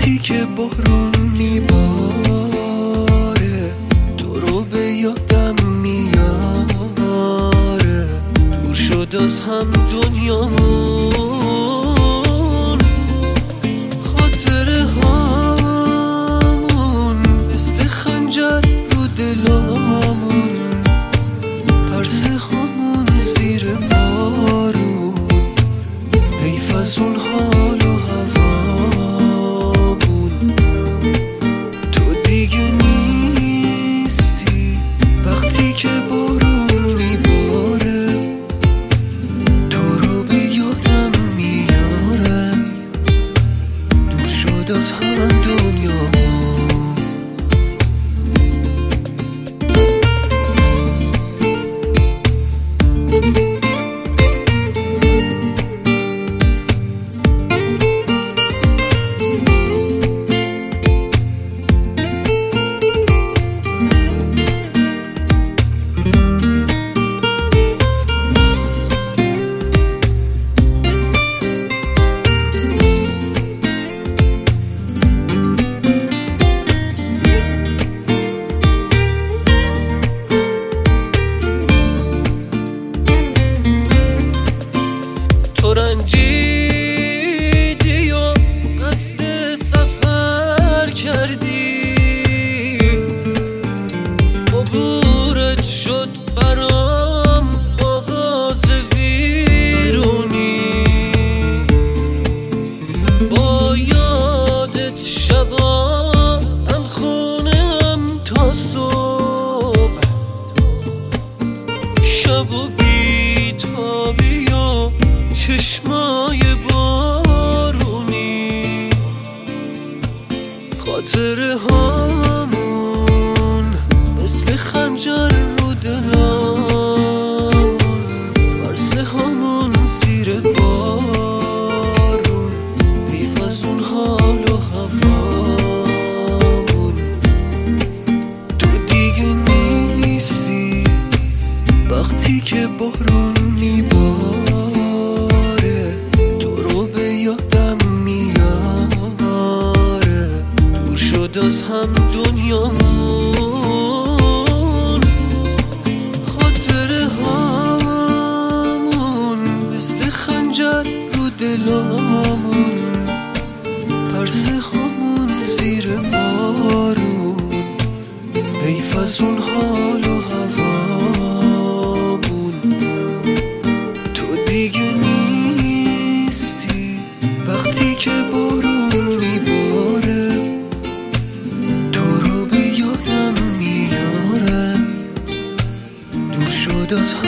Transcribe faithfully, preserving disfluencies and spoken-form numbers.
وقتی که بارون میباره تو رو به یادم میاره، دور شد از هم دنیامون، خاطره هامون مثل خنجر رو دلامون، پرسه هامون زیر بارون، حیف از اون حال و هوامون. تو دیگه نیستی وقتی که بارون میباره تو رو به یادم میاره، دور شد از هم دنیامون. تو رنجیدی و قصد سفر کردی، عبورت شد برام آغاز ویرونی، با یادت شبا من خونم تا صبح، شب و بیتابی و چشمای بارونی، خاطره هامون مثل خنجر رو دلامون، پرسه هامون زیر بارون، حیف از اون حال و هوامون. تو دیگه نیستی وقتی که بارون میباره تو رو به یادم میاره، دور شد از هم دنیامون، خاطره هامون مثل خنجر رو دلامون، پرسه هامون زیر بارون، حیف از اون حال و هوامون. تو دیگه نیستی وقتی که بارون میباره تو رو به یادم میاره، دور شد از